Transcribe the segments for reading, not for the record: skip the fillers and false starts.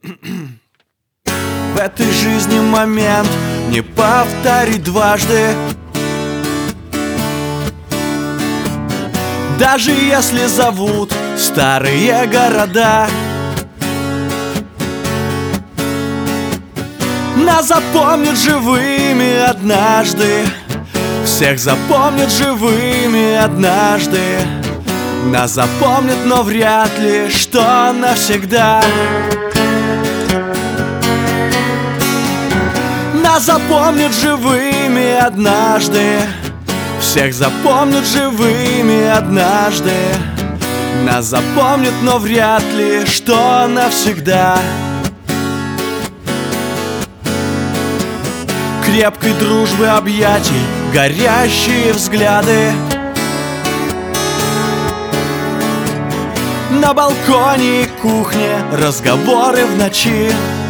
В этой жизни момент не повторить дважды. Даже если зовут старые города, нас запомнят живыми однажды. Всех запомнят живыми однажды. Нас запомнят, но вряд ли, что навсегда. Нас запомнят живыми однажды. Всех запомнят живыми однажды. Нас запомнят, но вряд ли, что навсегда. Крепкой дружбы объятий, горящие взгляды. На балконе и кухне разговоры в ночи.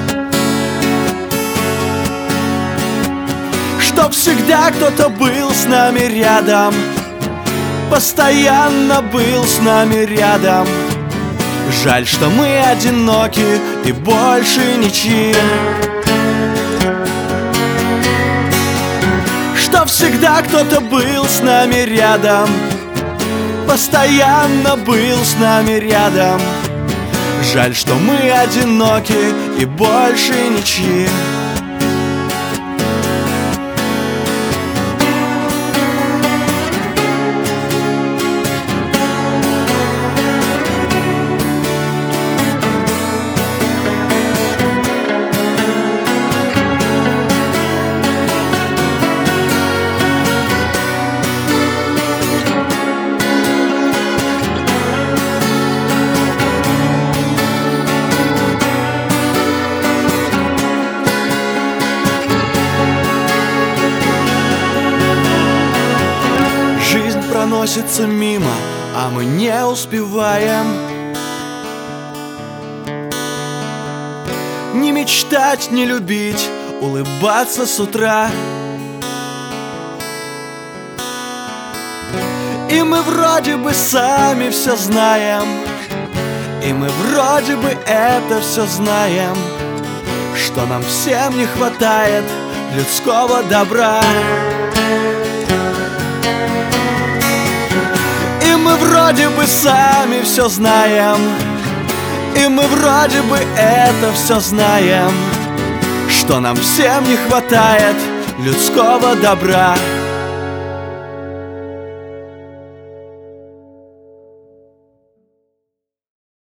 Чтоб всегда кто-то был с нами рядом, постоянно был с нами рядом. Жаль, что мы одиноки и больше ничьи. Чтоб всегда кто-то был с нами рядом, постоянно был с нами рядом. Жаль, что мы одиноки и больше ничьи. Проносится мимо, а мы не успеваем. Не мечтать, не любить, улыбаться с утра. И мы вроде бы сами все знаем, и мы вроде бы это все знаем, что нам всем не хватает людского добра. Мы вроде бы сами все знаем, и мы вроде бы это все знаем, что нам всем не хватает людского добра.